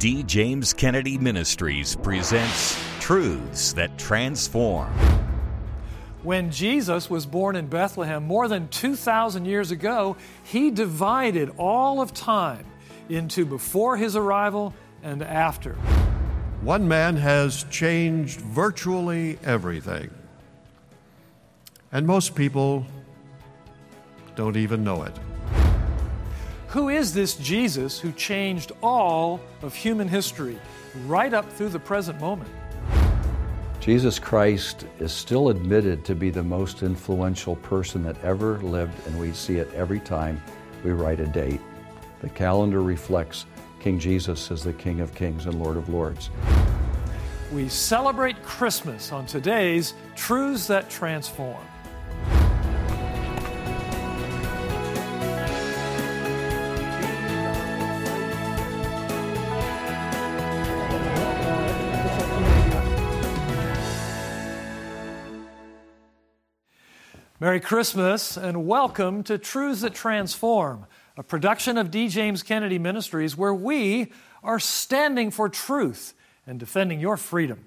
D. James Kennedy Ministries presents Truths That Transform. When Jesus was born in Bethlehem more than 2,000 years ago, He divided all of time into before His arrival and after. One man has changed virtually everything. And most people don't even know it. Who is this Jesus who changed all of human history, right up through the present moment? Jesus Christ is still admitted to be the most influential person that ever lived, and we see it every time we write a date. The calendar reflects King Jesus as the King of Kings and Lord of Lords. We celebrate Christmas on today's Truths That Transform. Merry Christmas and welcome to Truths That Transform, a production of D. James Kennedy Ministries where we are standing for truth and defending your freedom.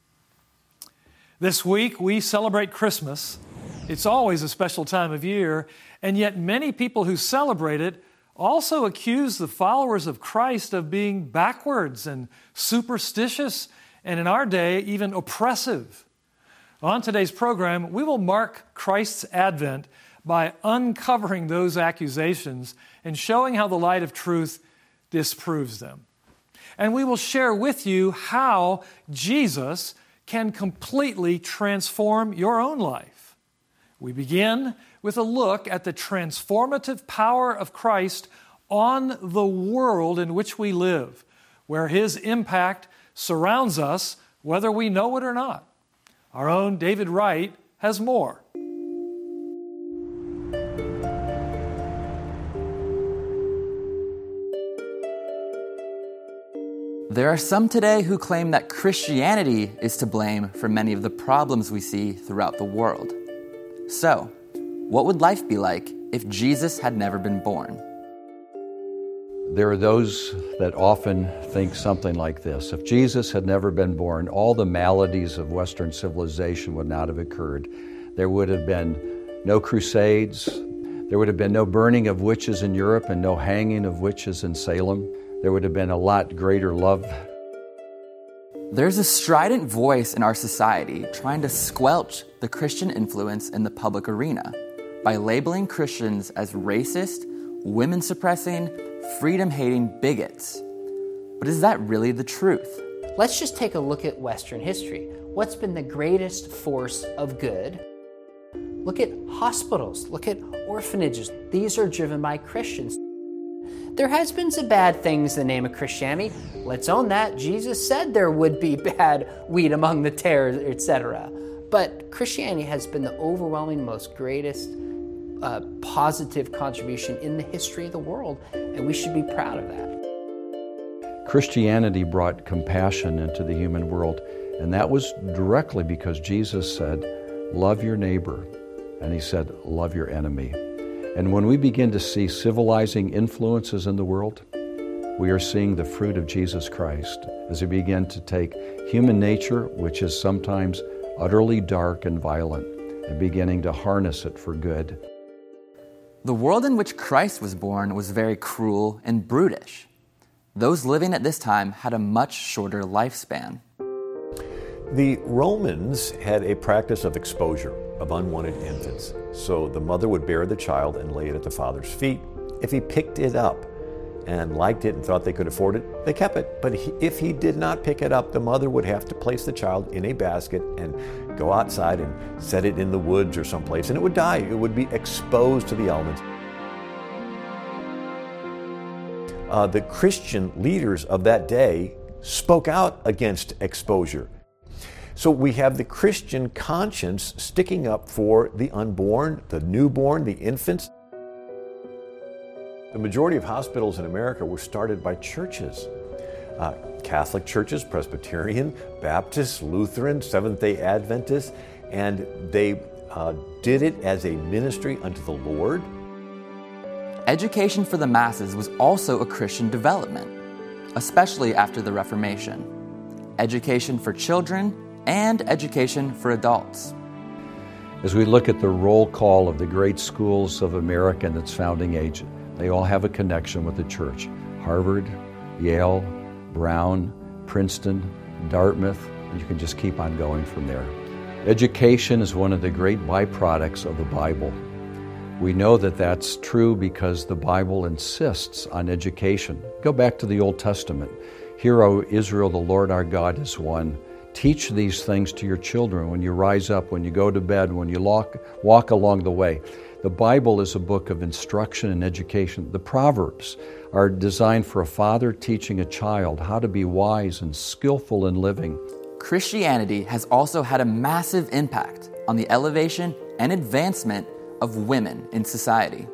This week we celebrate Christmas. It's always a special time of year, and yet many people who celebrate it also accuse the followers of Christ of being backwards and superstitious, and in our day, even oppressive. On today's program, we will mark Christ's advent by uncovering those accusations and showing how the light of truth disproves them. And we will share with you how Jesus can completely transform your own life. We begin with a look at the transformative power of Christ on the world in which we live, where His impact surrounds us whether we know it or not. Our own David Wright has more. There are some today who claim that Christianity is to blame for many of the problems we see throughout the world. So, what would life be like if Jesus had never been born? There are those that often think something like this. If Jesus had never been born, all the maladies of Western civilization would not have occurred. There would have been no crusades. There would have been no burning of witches in Europe and no hanging of witches in Salem. There would have been a lot greater love. There's a strident voice in our society trying to squelch the Christian influence in the public arena by labeling Christians as racist, women-suppressing, freedom-hating bigots. But is that really the truth? Let's just take a look at Western history. What's been the greatest force of good? Look at hospitals, look at orphanages. These are driven by Christians. There has been some bad things in the name of Christianity. Let's own that. Jesus said there would be bad wheat among the tares, etc. But Christianity has been the overwhelming, most greatest positive contribution in the history of the world, and we should be proud of that. Christianity brought compassion into the human world, and that was directly because Jesus said, love your neighbor, and He said, love your enemy. And when we begin to see civilizing influences in the world, we are seeing the fruit of Jesus Christ as we begin to take human nature, which is sometimes utterly dark and violent, and beginning to harness it for good. The world in which Christ was born was very cruel and brutish. Those living at this time had a much shorter lifespan. The Romans had a practice of exposure of unwanted infants. So the mother would bear the child and lay it at the father's feet. If he picked it up and liked it and thought they could afford it, they kept it. But if he did not pick it up, the mother would have to place the child in a basket and go outside and set it in the woods or someplace, and it would die. It would be exposed to the elements. The Christian leaders of that day spoke out against exposure. So we have the Christian conscience sticking up for the unborn, the newborn, the infants. The majority of hospitals in America were started by churches. Catholic churches, Presbyterian, Baptist, Lutheran, Seventh-day Adventist, and they did it as a ministry unto the Lord. Education for the masses was also a Christian development. especially after the Reformation: education for children and education for adults. As we look at the roll call of the great schools of America in its founding age, they all have a connection with the church. Harvard, Yale, Brown, Princeton, Dartmouth, and you can just keep on going from there. Education is one of the great byproducts of the Bible. We know that that's true because the Bible insists on education. Go back to the Old Testament. Hear, O Israel, the Lord our God is one. Teach these things to your children when you rise up, when you go to bed, when you walk along the way. The Bible is a book of instruction and education. The Proverbs are designed for a father teaching a child how to be wise and skillful in living. Christianity has also had a massive impact on the elevation and advancement of women in society.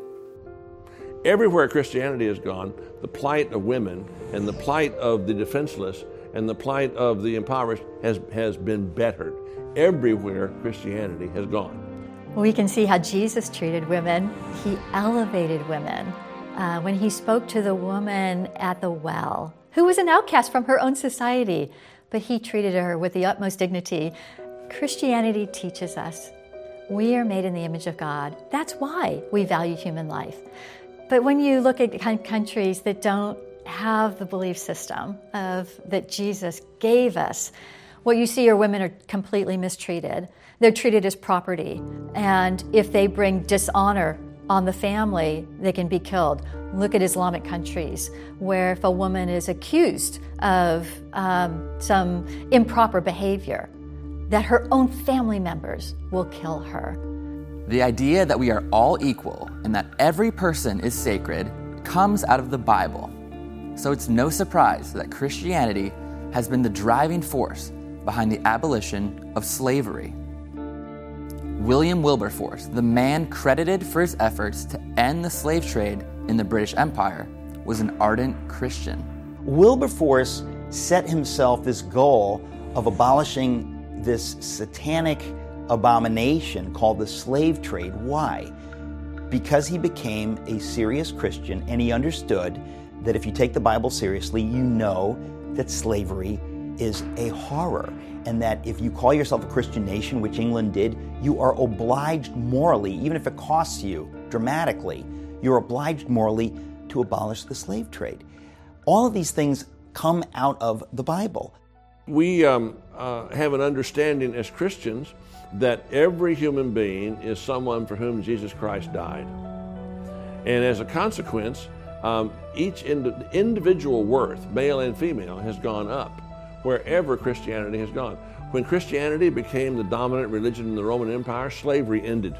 Everywhere Christianity has gone, the plight of women and the plight of the defenseless and the plight of the impoverished has been bettered. Everywhere Christianity has gone. We can see how Jesus treated women. He elevated women. When he spoke to the woman at the well, who was an outcast from her own society, but he treated her with the utmost dignity. Christianity teaches us we are made in the image of God. That's why we value human life. But when you look at countries that don't have the belief system that Jesus gave us, what you see are women are completely mistreated. They're treated as property. And if they bring dishonor on the family, they can be killed. Look at Islamic countries, where if a woman is accused of some improper behavior, that her own family members will kill her. The idea that we are all equal and that every person is sacred comes out of the Bible. So it's no surprise that Christianity has been the driving force behind the abolition of slavery. William Wilberforce, the man credited for his efforts to end the slave trade in the British Empire, was an ardent Christian. Wilberforce set himself this goal of abolishing this satanic abomination called the slave trade. Why? Because he became a serious Christian and he understood that if you take the Bible seriously, you know that slavery is a horror, and that if you call yourself a Christian nation, which England did, you are obliged morally, even if it costs you dramatically, you're obliged morally to abolish the slave trade. All of these things come out of the Bible. We have an understanding as Christians that every human being is someone for whom Jesus Christ died. And as a consequence, each individual worth, male and female, has gone up wherever Christianity has gone. When Christianity became the dominant religion in the Roman Empire, slavery ended.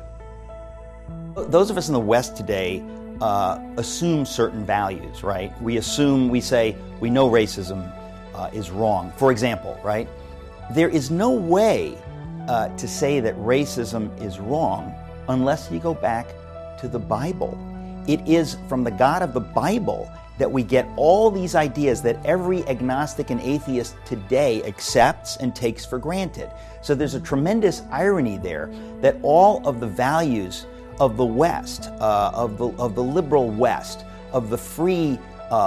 Those of us in the West today assume certain values, right? We say, we know racism is wrong. For example, right? There is no way to say that racism is wrong unless you go back to the Bible. It is from the God of the Bible that we get all these ideas that every agnostic and atheist today accepts and takes for granted. So there's a tremendous irony there that all of the values of the West, of the liberal West, of the free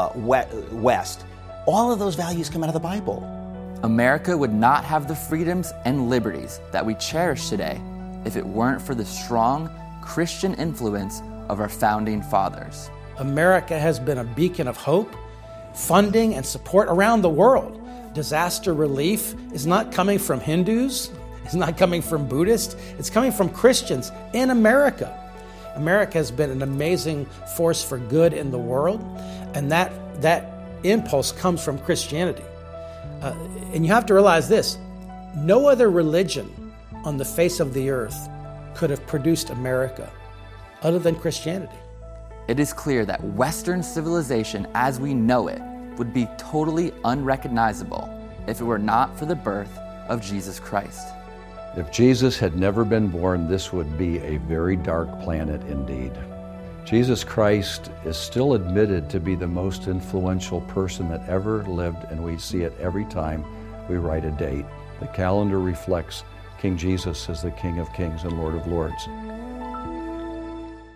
West, all of those values come out of the Bible. America would not have the freedoms and liberties that we cherish today if it weren't for the strong Christian influence of our founding fathers. America has been a beacon of hope, funding, and support around the world. Disaster relief is not coming from Hindus, it's not coming from Buddhists, it's coming from Christians in America. America has been an amazing force for good in the world, and that impulse comes from Christianity. And you have to realize this, no other religion on the face of the earth could have produced America other than Christianity. It is clear that Western civilization as we know it would be totally unrecognizable if it were not for the birth of Jesus Christ. If Jesus had never been born, this would be a very dark planet indeed. Jesus Christ is still admitted to be the most influential person that ever lived, and we see it every time we write a date. The calendar reflects King Jesus as the King of Kings and Lord of Lords.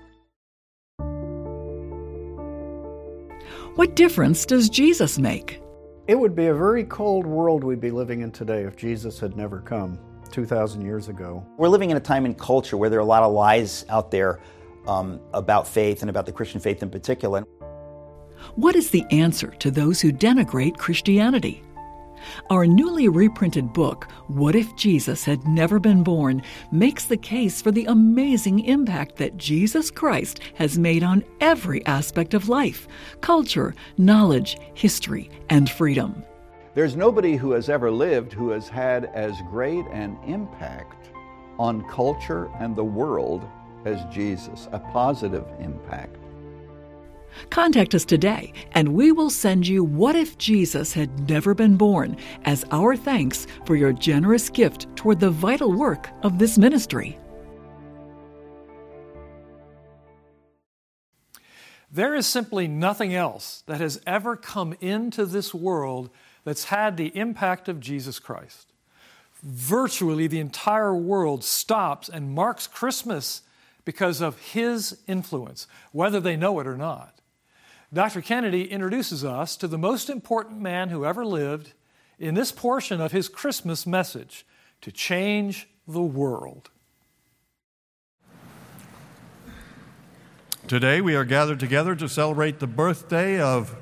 What difference does Jesus make? It would be a very cold world we'd be living in today if Jesus had never come 2,000 years ago. We're living in a time and culture where there are a lot of lies out there about faith and about the Christian faith in particular. What is the answer to those who denigrate Christianity? Our newly reprinted book, What If Jesus Had Never Been Born, makes the case for the amazing impact that Jesus Christ has made on every aspect of life, culture, knowledge, history, and freedom. There's nobody who has ever lived who has had as great an impact on culture and the world as Jesus, a positive impact. Contact us today, and we will send you What If Jesus Had Never Been Born as our thanks for your generous gift toward the vital work of this ministry. There is simply nothing else that has ever come into this world that's had the impact of Jesus Christ. Virtually the entire world stops and marks Christmas because of His influence, whether they know it or not. Dr. Kennedy introduces us to the most important man who ever lived in this portion of his Christmas message, to change the world. Today we are gathered together to celebrate the birthday of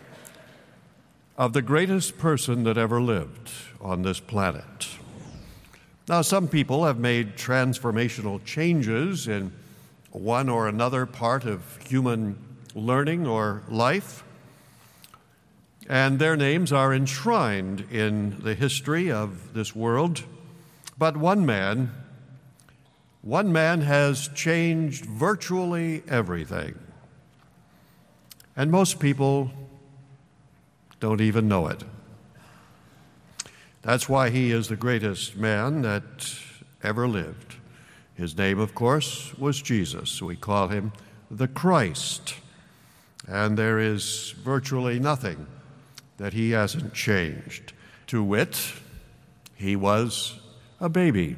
the greatest person that ever lived on this planet. Now, some people have made transformational changes in one or another part of human learning or life, and their names are enshrined in the history of this world. But one man has changed virtually everything, and most people don't even know it. That's why he is the greatest man that ever lived. His name, of course, was Jesus. We call him the Christ. And there is virtually nothing that he hasn't changed. To wit, he was a baby.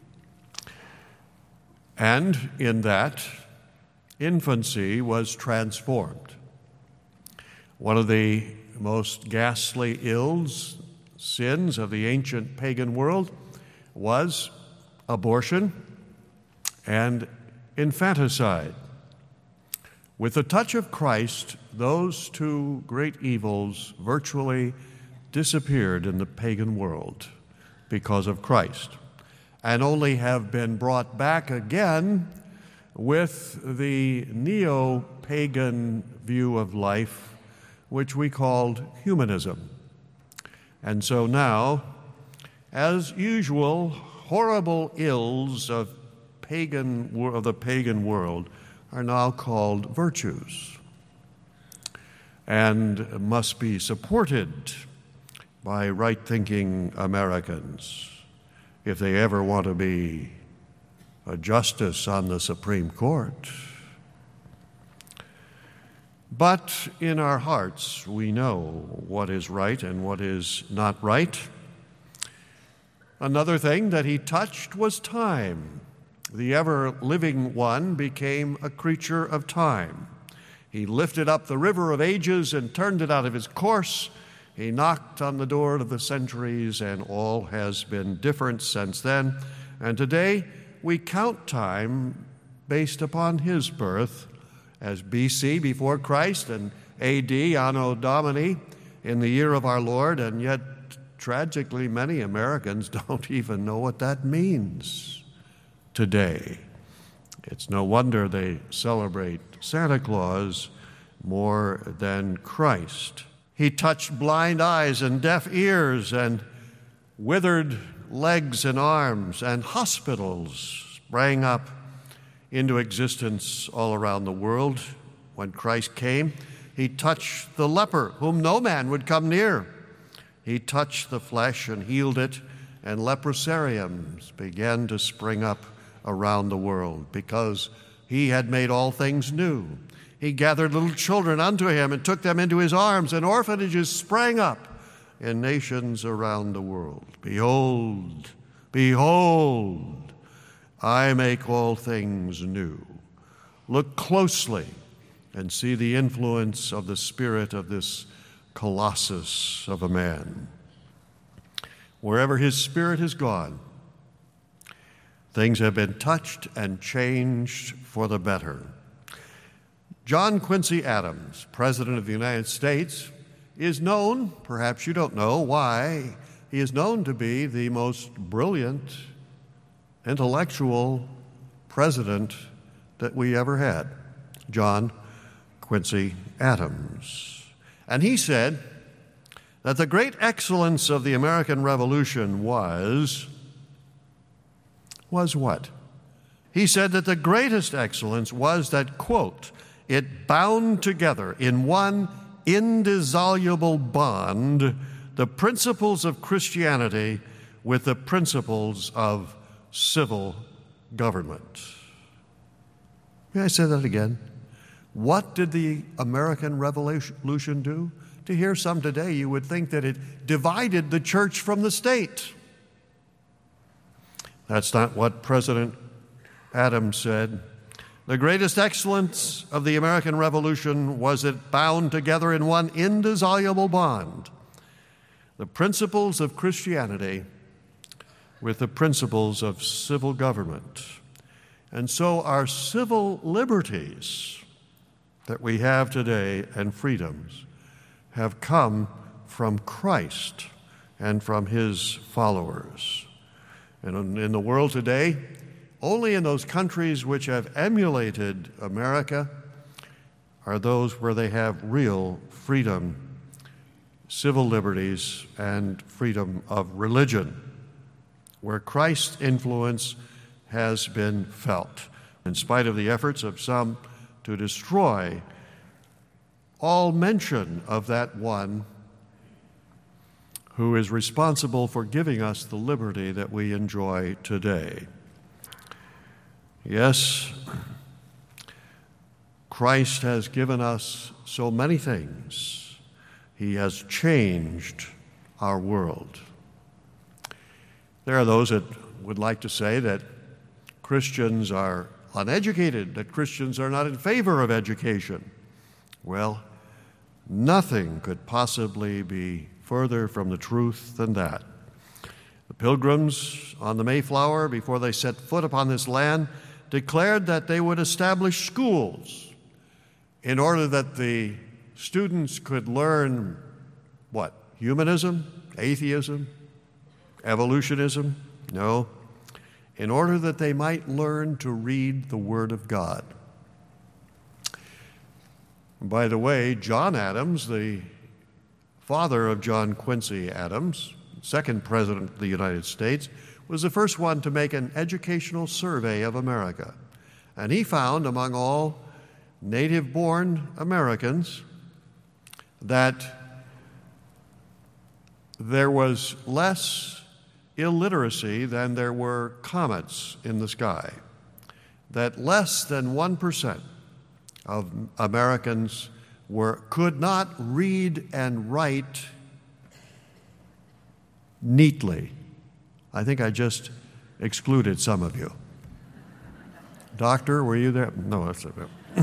And in that, infancy was transformed. One of the most ghastly sins of the ancient pagan world was abortion and infanticide. With the touch of Christ, those two great evils virtually disappeared in the pagan world because of Christ, and only have been brought back again with the neo-pagan view of life, which we called humanism. And so now, as usual, horrible ills of the pagan world are now called virtues and must be supported by right-thinking Americans if they ever want to be a justice on the Supreme Court. But in our hearts, we know what is right and what is not right. Another thing that he touched was time. The ever-living one became a creature of time. He lifted up the river of ages and turned it out of his course. He knocked on the door of the centuries, and all has been different since then. And today, we count time based upon his birth as BC, before Christ, and AD, Anno Domini, in the year of our Lord, and yet, tragically, many Americans don't even know what that means today. It's no wonder they celebrate Santa Claus more than Christ. He touched blind eyes and deaf ears and withered legs and arms, and hospitals sprang up into existence all around the world. When Christ came, he touched the leper, whom no man would come near. He touched the flesh and healed it, and leprosariums began to spring up around the world because he had made all things new. He gathered little children unto him and took them into his arms, and orphanages sprang up in nations around the world. Behold, behold, I make all things new. Look closely and see the influence of the spirit of this colossus of a man. Wherever his spirit has gone, things have been touched and changed for the better. John Quincy Adams, President of the United States, is known, perhaps you don't know why, he is known to be the most brilliant, intellectual president that we ever had, John Quincy Adams. And he said that the great excellence of the American Revolution was what? He said that the greatest excellence was that, quote, it bound together in one indissoluble bond the principles of Christianity with the principles of civil government. May I say that again? What did the American Revolution do? To hear some today, you would think that it divided the church from the state. That's not what President Adams said. The greatest excellence of the American Revolution was it bound together in one indissoluble bond the principles of Christianity with the principles of civil government. And so our civil liberties that we have today and freedoms have come from Christ and from his followers. And in the world today, only in those countries which have emulated America are those where they have real freedom, civil liberties, and freedom of religion, where Christ's influence has been felt, in spite of the efforts of some to destroy all mention of that one who is responsible for giving us the liberty that we enjoy today. Yes, Christ has given us so many things. He has changed our world. There are those that would like to say that Christians are uneducated, that Christians are not in favor of education. Well, nothing could possibly be further from the truth than that. The Pilgrims on the Mayflower, before they set foot upon this land, declared that they would establish schools in order that the students could learn what? Humanism? Atheism? Evolutionism? No. In order that they might learn to read the Word of God. By the way, John Adams, the father of John Quincy Adams, second president of the United States, was the first one to make an educational survey of America. And he found among all native-born Americans that there was less illiteracy than there were comets in the sky, that less than 1% of Americans could not read and write neatly. I think I just excluded some of you. Doctor, were you there? No, that's it.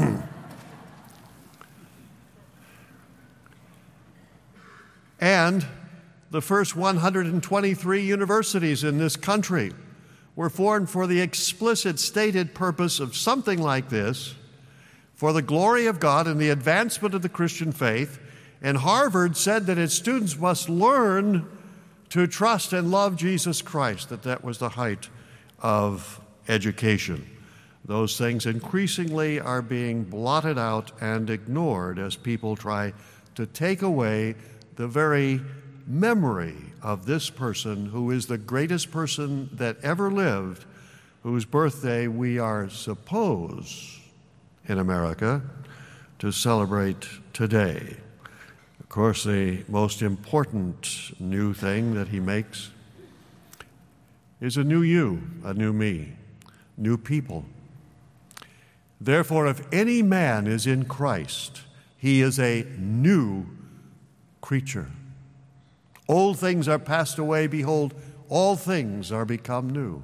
And the first 123 universities in this country were formed for the explicit stated purpose of something like this: for the glory of God and the advancement of the Christian faith. And Harvard said that its students must learn to trust and love Jesus Christ, that was the height of education. Those things increasingly are being blotted out and ignored as people try to take away the very memory of this person who is the greatest person that ever lived, whose birthday we are supposed in America to celebrate today. Of course, the most important new thing that he makes is a new you, a new me, new people. Therefore, if any man is in Christ, he is a new creature. Old things are passed away, behold, all things are become new.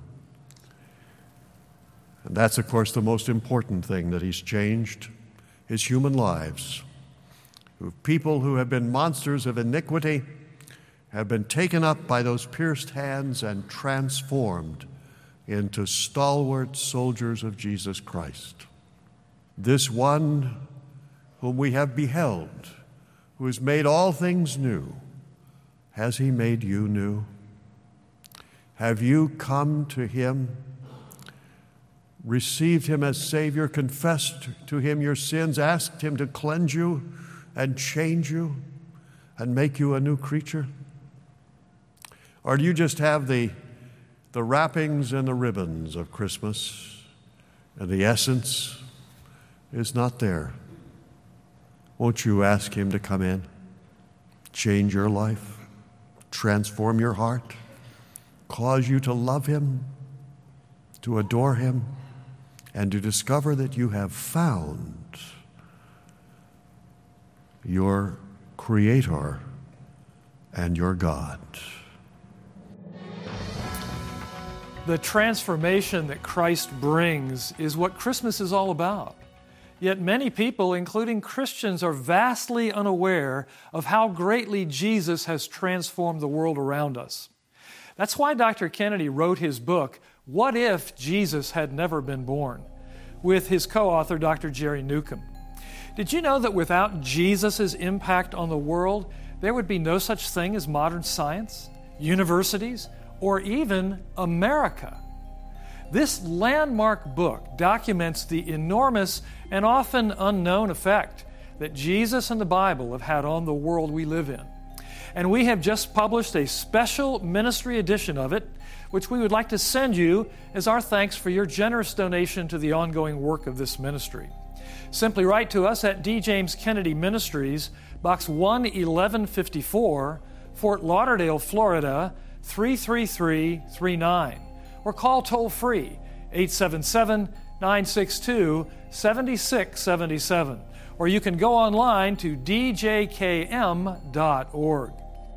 And that's, of course, the most important thing that he's changed, his human lives. People who have been monsters of iniquity have been taken up by those pierced hands and transformed into stalwart soldiers of Jesus Christ. This one whom we have beheld, who has made all things new, has he made you new? Have you come to him, received him as Savior, confessed to him your sins, asked him to cleanse you and change you and make you a new creature? Or do you just have the wrappings and the ribbons of Christmas, and the essence is not there? Won't you ask him to come in, change your life, transform your heart, cause you to love him, to adore him, and to discover that you have found your Creator and your God? The transformation that Christ brings is what Christmas is all about. Yet many people, including Christians, are vastly unaware of how greatly Jesus has transformed the world around us. That's why Dr. Kennedy wrote his book, What If Jesus Had Never Been Born?, with his co-author, Dr. Jerry Newcomb. Did you know that without Jesus' impact on the world, there would be no such thing as modern science, universities, or even America? This landmark book documents the enormous and often unknown effect that Jesus and the Bible have had on the world we live in. And we have just published a special ministry edition of it, which we would like to send you as our thanks for your generous donation to the ongoing work of this ministry. Simply write to us at D. James Kennedy Ministries, Box 11154, Fort Lauderdale, Florida, 33339, or call toll-free 877-962-7677, or you can go online to djkm.org.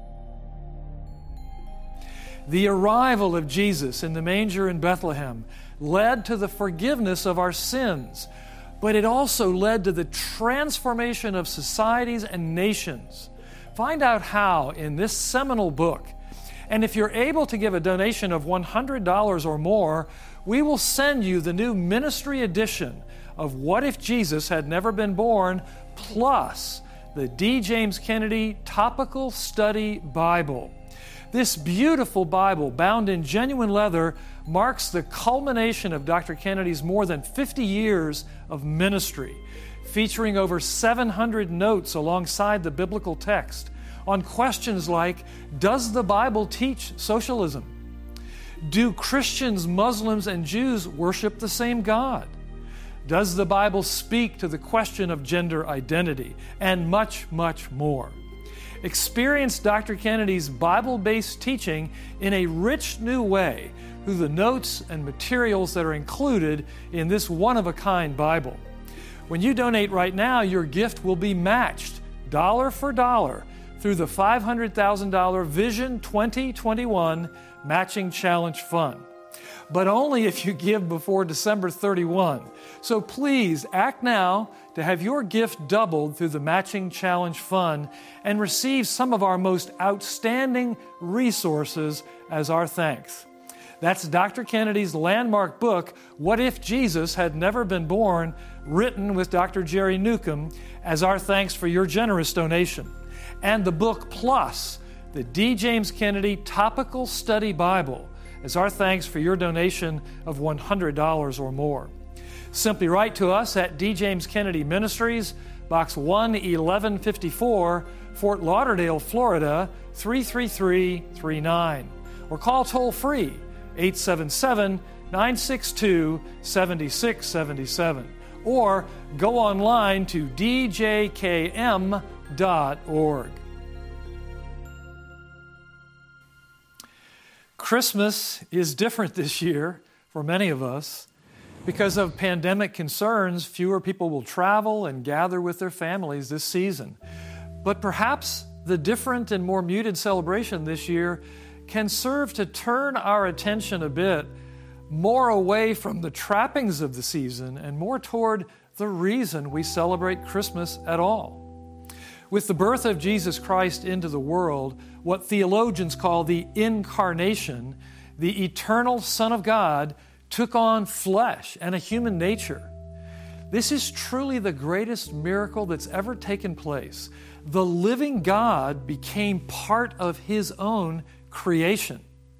The arrival of Jesus in the manger in Bethlehem led to the forgiveness of our sins, but it also led to the transformation of societies and nations. Find out how in this seminal book. And if you're able to give a donation of $100 or more, we will send you the new ministry edition of What If Jesus Had Never Been Born, plus the D. James Kennedy Topical Study Bible. This beautiful Bible, bound in genuine leather, marks the culmination of Dr. Kennedy's more than 50 years of ministry, featuring over 700 notes alongside the biblical text on questions like, does the Bible teach socialism? Do Christians, Muslims, and Jews worship the same God? Does the Bible speak to the question of gender identity? And much, much more. Experience Dr. Kennedy's Bible-based teaching in a rich new way through the notes and materials that are included in this one-of-a-kind Bible. When you donate right now, your gift will be matched dollar for dollar through the $500,000 Vision 2021 Matching Challenge Fund. But only if you give before December 31. So please act now to have your gift doubled through the Matching Challenge Fund and receive some of our most outstanding resources as our thanks. That's Dr. Kennedy's landmark book, What If Jesus Had Never Been Born?, written with Dr. Jerry Newcomb as our thanks for your generous donation. And the book plus the D. James Kennedy Topical Study Bible as our thanks for your donation of $100 or more. Simply write to us at D. James Kennedy Ministries, Box 11154, Fort Lauderdale, Florida, 33339, or call toll-free 877-962-7677, or go online to djkm.org. Christmas is different this year for many of us. Because of pandemic concerns, fewer people will travel and gather with their families this season. But perhaps the different and more muted celebration this year can serve to turn our attention a bit more away from the trappings of the season and more toward the reason we celebrate Christmas at all. With the birth of Jesus Christ into the world, what theologians call the incarnation, the eternal Son of God took on flesh and a human nature. This is truly the greatest miracle that's ever taken place. The living God became part of His own creation.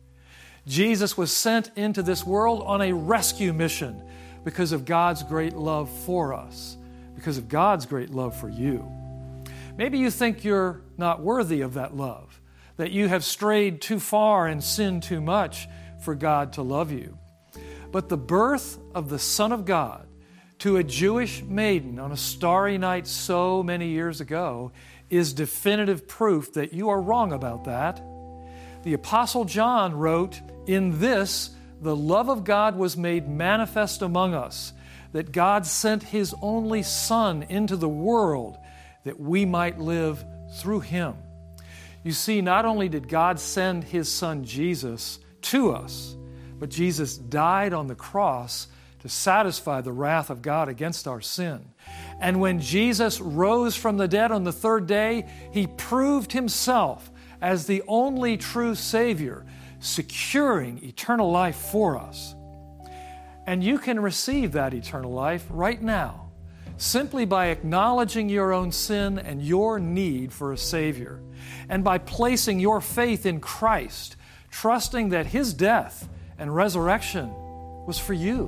Jesus was sent into this world on a rescue mission because of God's great love for us, because of God's great love for you. Maybe you think you're not worthy of that love, that you have strayed too far and sinned too much for God to love you. But the birth of the Son of God to a Jewish maiden on a starry night so many years ago is definitive proof that you are wrong about that. The Apostle John wrote, "In this, the love of God was made manifest among us, that God sent His only Son into the world that we might live through Him." You see, not only did God send His Son Jesus to us, but Jesus died on the cross to satisfy the wrath of God against our sin. And when Jesus rose from the dead on the third day, He proved Himself as the only true Savior, securing eternal life for us. And you can receive that eternal life right now, simply by acknowledging your own sin and your need for a Savior, and by placing your faith in Christ, trusting that His death and resurrection was for you,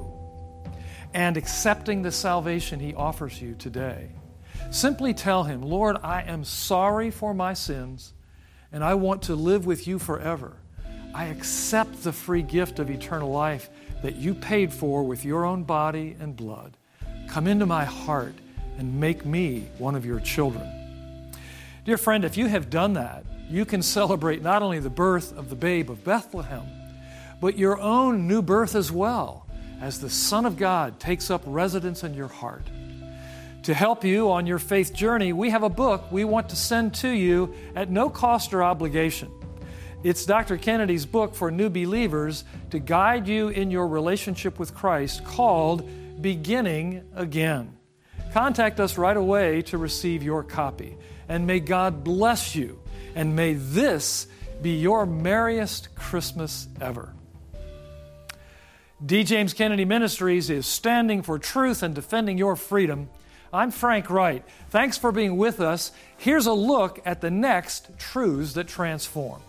and accepting the salvation He offers you today. Simply tell Him, "Lord, I am sorry for my sins, and I want to live with You forever. I accept the free gift of eternal life that You paid for with Your own body and blood. Come into my heart and make me one of Your children." Dear friend, if you have done that, you can celebrate not only the birth of the babe of Bethlehem, but your own new birth as well, as the Son of God takes up residence in your heart. To help you on your faith journey, we have a book we want to send to you at no cost or obligation. It's Dr. Kennedy's book for new believers to guide you in your relationship with Christ, called Beginning Again. Contact us right away to receive your copy. And may God bless you, and may this be your merriest Christmas ever. D. James Kennedy Ministries is standing for truth and defending your freedom. I'm Frank Wright. Thanks for being with us. Here's a look at the next Truths That Transform.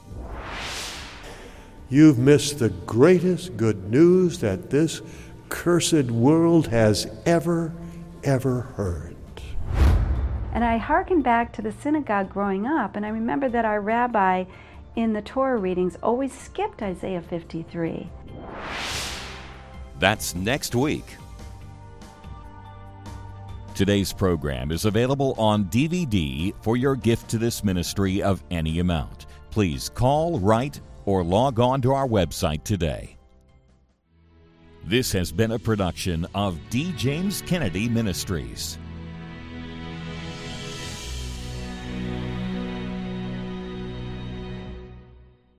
You've missed the greatest good news that this cursed world has ever heard. And I hearken back to the synagogue growing up, and I remember that our rabbi in the Torah readings always skipped Isaiah 53. That's next week. Today's program is available on DVD for your gift to this ministry of any amount. Please call, write, or log on to our website today. This has been a production of D. James Kennedy Ministries.